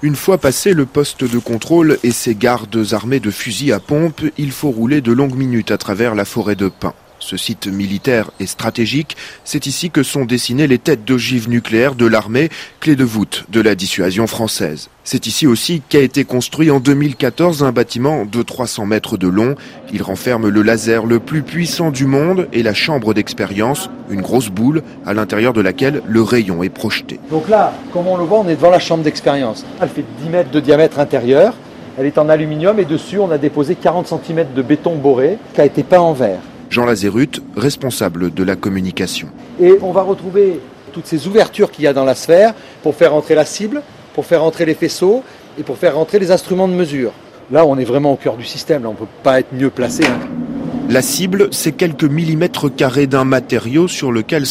Une fois passé le poste de contrôle et ses gardes armés de fusils à pompe, il faut rouler de longues minutes à travers la forêt de pins. Ce site militaire est stratégique. C'est ici que sont dessinées les têtes d'ogives nucléaires de l'armée, clé de voûte de la dissuasion française. C'est ici aussi qu'a été construit en 2014 un bâtiment de 300 mètres de long. Il renferme le laser le plus puissant du monde et la chambre d'expérience, une grosse boule à l'intérieur de laquelle le rayon est projeté. Donc là, comme on le voit, on est devant la chambre d'expérience. Elle fait 10 mètres de diamètre intérieur. Elle est en aluminium et dessus, on a déposé 40 cm de béton boré qui a été peint en verre. Jean Lazérut, responsable de la communication. Et on va retrouver toutes ces ouvertures qu'il y a dans la sphère pour faire entrer la cible, pour faire entrer les faisceaux et pour faire entrer les instruments de mesure. Là, on est vraiment au cœur du système. Là, on ne peut pas être mieux placé. La cible, c'est quelques millimètres carrés d'un matériau sur lequel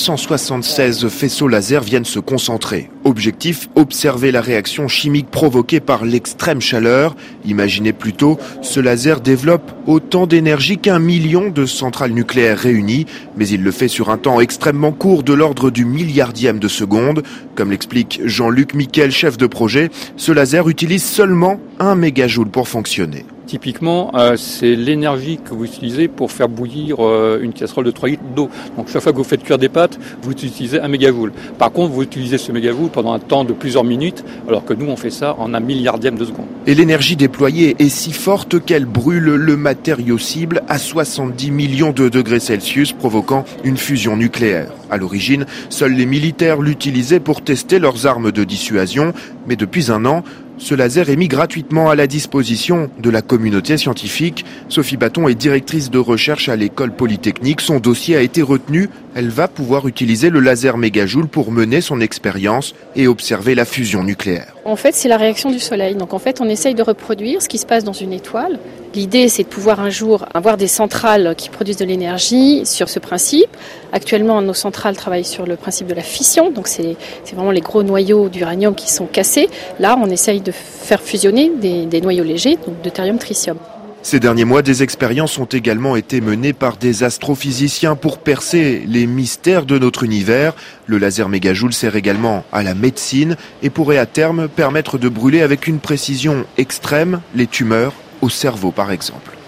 176 faisceaux laser viennent se concentrer. Objectif, observer la réaction chimique provoquée par l'extrême chaleur. Imaginez plutôt, ce laser développe autant d'énergie qu'1 million de centrales nucléaires réunies, mais il le fait sur un temps extrêmement court de l'ordre du milliardième de seconde. Comme l'explique Jean-Luc Miquel, chef de projet, ce laser utilise seulement 1 mégajoule pour fonctionner. Typiquement, c'est l'énergie que vous utilisez pour faire bouillir une casserole de 3 litres d'eau. Donc chaque fois que vous faites cuire des pâtes, vous utilisez 1 mégajoule. Par contre, vous utilisez ce mégajoule pendant un temps de plusieurs minutes, alors que nous, on fait ça en 1 milliardième de seconde. Et l'énergie déployée est si forte qu'elle brûle le matériau cible à 70 millions de degrés Celsius, provoquant une fusion nucléaire. À l'origine, seuls les militaires l'utilisaient pour tester leurs armes de dissuasion, mais depuis un an, ce laser est mis gratuitement à la disposition de la communauté scientifique. Sophie Baton est directrice de recherche à l'école polytechnique. Son dossier a été retenu. Elle va pouvoir utiliser le laser mégajoule pour mener son expérience et observer la fusion nucléaire. En fait, c'est la réaction du soleil. Donc en fait, on essaye de reproduire ce qui se passe dans une étoile. L'idée, c'est de pouvoir un jour avoir des centrales qui produisent de l'énergie sur ce principe. Actuellement, nos centrales travaillent sur le principe de la fission. Donc c'est vraiment les gros noyaux d'uranium qui sont cassés. Là, on essaye de faire fusionner des noyaux légers, donc deutérium, tritium. Ces derniers mois, des expériences ont également été menées par des astrophysiciens pour percer les mystères de notre univers. Le laser mégajoule sert également à la médecine et pourrait à terme permettre de brûler avec une précision extrême les tumeurs au cerveau par exemple.